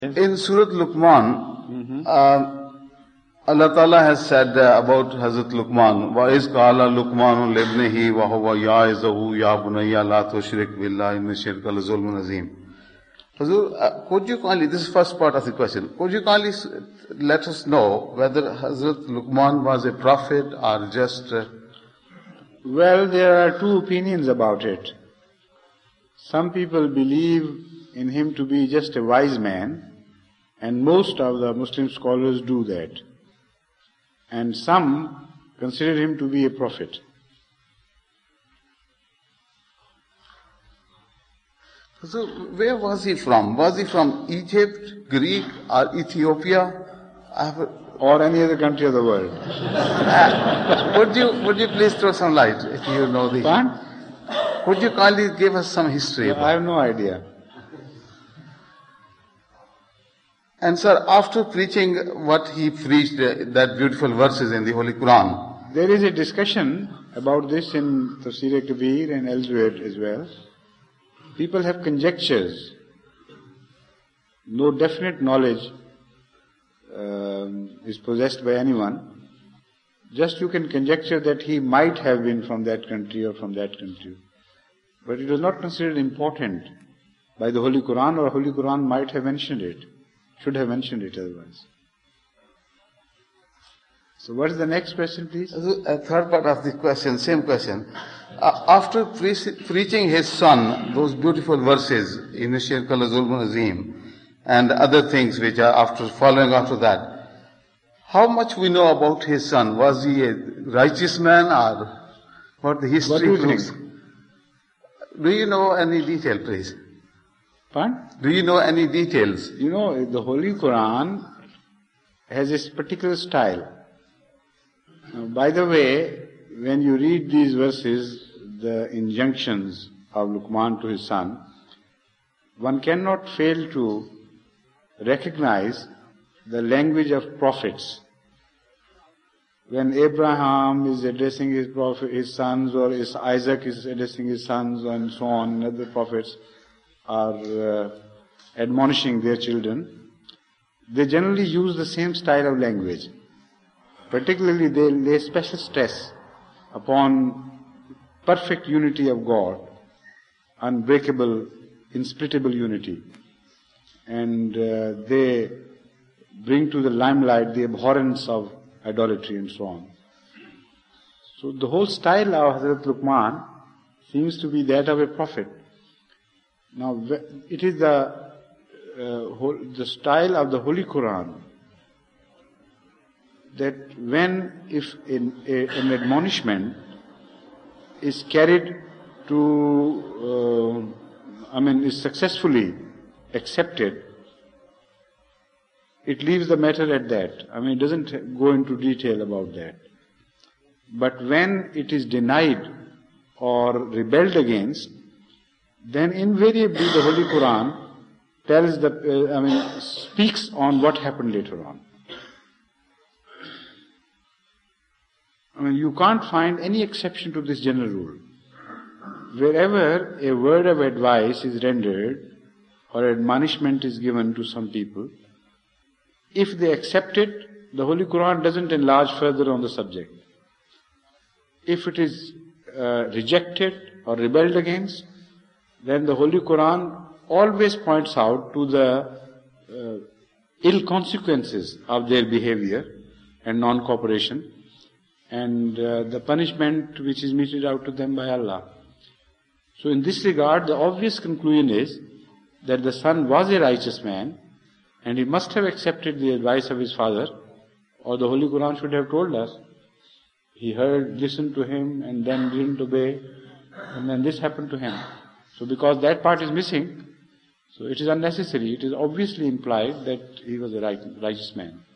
In Surah Luqman, Allah Ta'ala has said about Hazrat Luqman, وَإِذْ قَالَ لُقْمَانُ لِابْنِهِ وَهُوَ يَعِظُهُ يَا بُنَيَّ لَا تُشْرِكْ بِاللَّهِ إِنَّ الشِّرْكَ لَظُلْمٌ عَظِيمٌ. Hazur, could you kindly, this is first part of the question, could you kindly let us know whether Hazrat Luqman was a prophet or just... Well, there are two opinions about it. Some people believe in him to be just a wise man, and most of the Muslim scholars do that. And some consider him to be a prophet. So, where was he from? Was he from Egypt, Greek, or Ethiopia? Or any other country of the world. Would you please throw some light, if you know the... Pardon? Could you kindly give us some history about I have no idea. And sir, after preaching what he preached, that beautiful verses in the Holy Quran. There is a discussion about this in Tafsir Kabir and elsewhere as well. People have conjectures. No definite knowledge is possessed by anyone. Just you can conjecture that he might have been from that country or from that country. But it was not considered important by the Holy Quran, or Holy Quran might have mentioned it. Should have mentioned it otherwise. So what is the next question, please? A third part of the question, same question. After preaching his son, those beautiful verses, Inna Shirka la Zulmun Azim, and other things which are following after that, how much we know about his son? Was he a righteous man, or what the history What do you proves? think? Do you know any detail, please? Pardon? Do you know any details? You know, the Holy Quran has a particular style. Now, by the way, when you read these verses, the injunctions of Luqman to his son, one cannot fail to recognize the language of prophets. When Abraham is addressing his sons, or Isaac is addressing his sons, and so on, and other prophets are admonishing their children, they generally use the same style of language. Particularly, they lay special stress upon perfect unity of God, unbreakable, insplittable unity. And they bring to the limelight the abhorrence of idolatry and so on. So the whole style of Hazrat Luqman seems to be that of a prophet. Now, it is the style of the Holy Quran that if an admonishment is carried to, is successfully accepted, it leaves the matter at that. It doesn't go into detail about that. But when it is denied or rebelled against, then invariably the Holy Quran speaks on what happened later on. You can't find any exception to this general rule. Wherever a word of advice is rendered or admonishment is given to some people, if they accept it, the Holy Quran doesn't enlarge further on the subject. If it is rejected or rebelled against, then the Holy Quran always points out to the ill consequences of their behavior and non-cooperation, and the punishment which is meted out to them by Allah. So in this regard, the obvious conclusion is that the son was a righteous man, and he must have accepted the advice of his father, or the Holy Quran should have told us. He listened to him, and then didn't obey, and then this happened to him. So because that part is missing, so it is unnecessary. It is obviously implied that he was a righteous man.